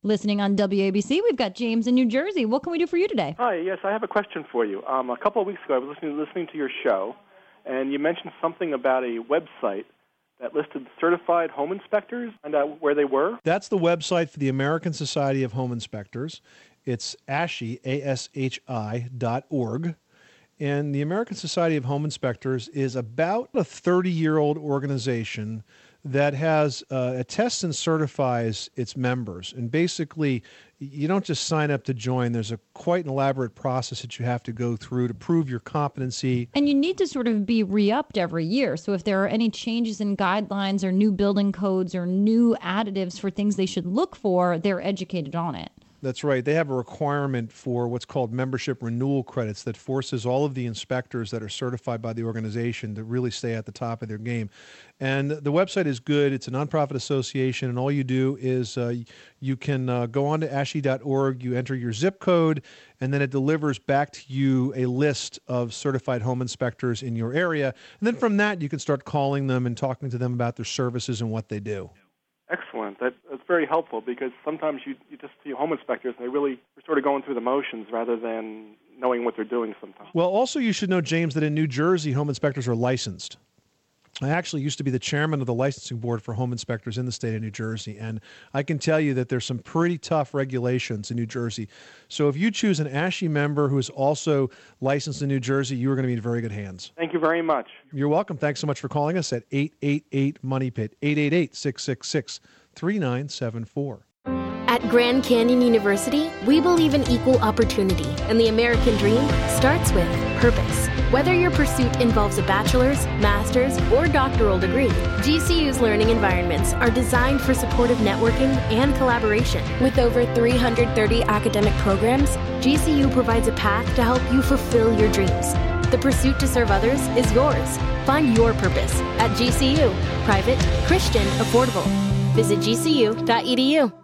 Listening on WABC, we've got James in New Jersey. What can we do for you today? Hi, yes, I have a question for you. A couple of weeks ago, I was listening to your show, and you mentioned something about a website that listed certified home inspectors and where they were. That's the website for the American Society of Home Inspectors. It's ASHI, ASHI.org. And the American Society of Home Inspectors is about a 30-year-old organization that has attests and certifies its members. And basically, you don't just sign up to join. There's a quite an elaborate process that you have to go through to prove your competency. And you need to sort of be re-upped every year. So if there are any changes in guidelines or new building codes or new additives for things they should look for, they're educated on it. That's right. They have a requirement for what's called membership renewal credits that forces all of the inspectors that are certified by the organization to really stay at the top of their game. And the website is good. It's a nonprofit association, and all you do is you can go on to ASHI.org, you enter your zip code, and then it delivers back to you a list of certified home inspectors in your area. And then from that, you can start calling them and talking to them about their services and what they do. Excellent. That's very helpful because sometimes you just see home inspectors and they really are sort of going through the motions rather than knowing what they're doing sometimes. Well, also you should know, James, that in New Jersey, home inspectors are licensed. I actually used to be the chairman of the licensing board for home inspectors in the state of New Jersey, and I can tell you that there's some pretty tough regulations in New Jersey. So if you choose an ASHI member who is also licensed in New Jersey, you are going to be in very good hands. Thank you very much. You're welcome. Thanks so much for calling us at 888-MONEY-PIT, 888-666-3974. At Grand Canyon University, we believe in equal opportunity, and the American dream starts with purpose. Whether your pursuit involves a bachelor's, master's, or doctoral degree, GCU's learning environments are designed for supportive networking and collaboration. With over 330 academic programs, GCU provides a path to help you fulfill your dreams. The pursuit to serve others is yours. Find your purpose at GCU. Private, Christian, affordable. Visit gcu.edu.